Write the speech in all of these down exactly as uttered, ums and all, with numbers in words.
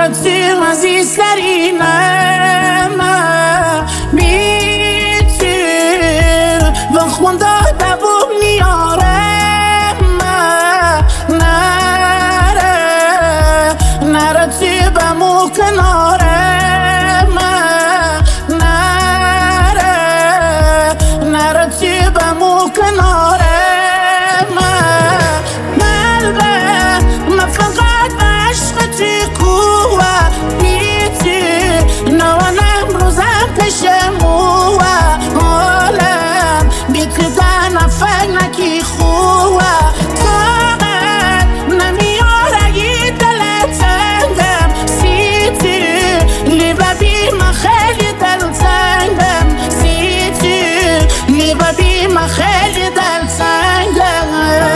تو عزیزترینم بیتر و خون داده و میارم نره نره تو بمو کنارم نره نره تو بمو کنارم قلبه من فقط عشق تو کوه بیتی نوانم روزم پیش موه حالم بیتی دن فکر خوه طاقت نمیاره یه دل تنگم سیتی لیبه بی من خیلی دل تنگم سیتی لیبه بی من خیلی دل تنگم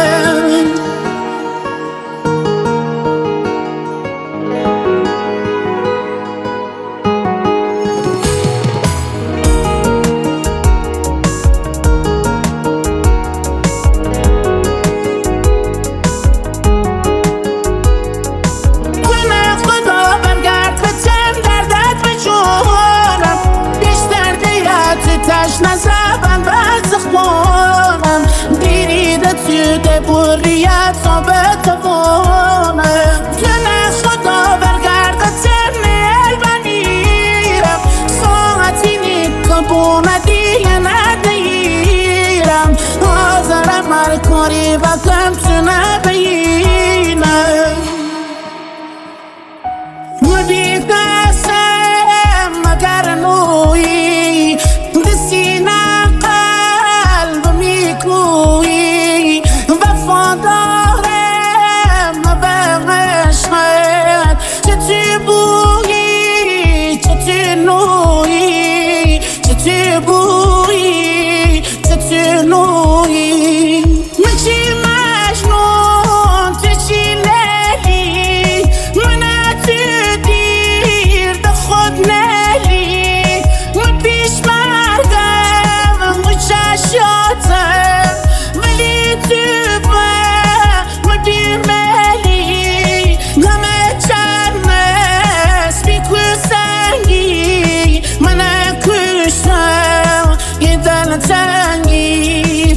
نزبن بس خونم دیریده تو دبوریت ثابت وانم کنه خدا برگرده ترنیل بمیرم ساعتی نیکبون دیگه ندیرم حاضرم هر کاری بکم تو نبینم مدی قسم مگر نوی سینه قلب میکویی وفادارم به عشقت چه تو بویی چه تو نویی چه تو بویی چه تو نویی من چی مجنون تو چی لیلی من تو دیر به خود نلی من پیش شاتم ولی تو با من بیرملی غمه چرمس بیکو سنگی من کشتم یه دل تنگی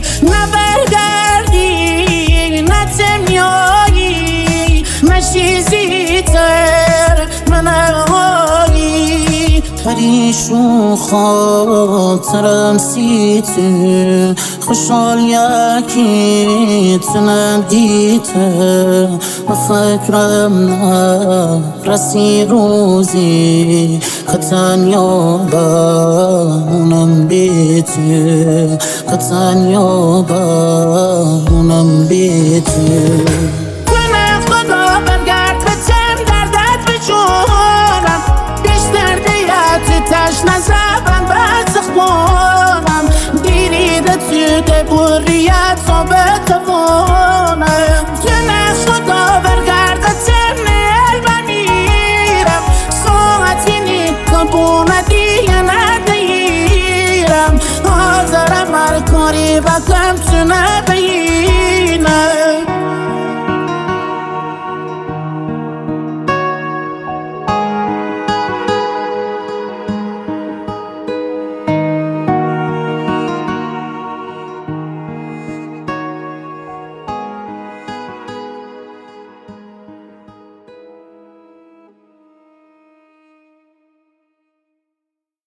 نبرگردی نتمیایی من چیزی تر من آیی پریشون خاطرم سی تو خوشحال یکی تو ندیده و فکرم نرسی روزی که تنیا بمونم بی تو که تنیا بمونم بی تو کنه خدا برگرد بتم دردت بجونم بیشتر دیت تشنه زبن بس خونم دیریده تو دبوریت ثابت وانم کنه خدا برگرده ترنیل بمیرم ساعتی نیکبون دیگه ندیرم حاضرم هر کاری بکم تو نبیرم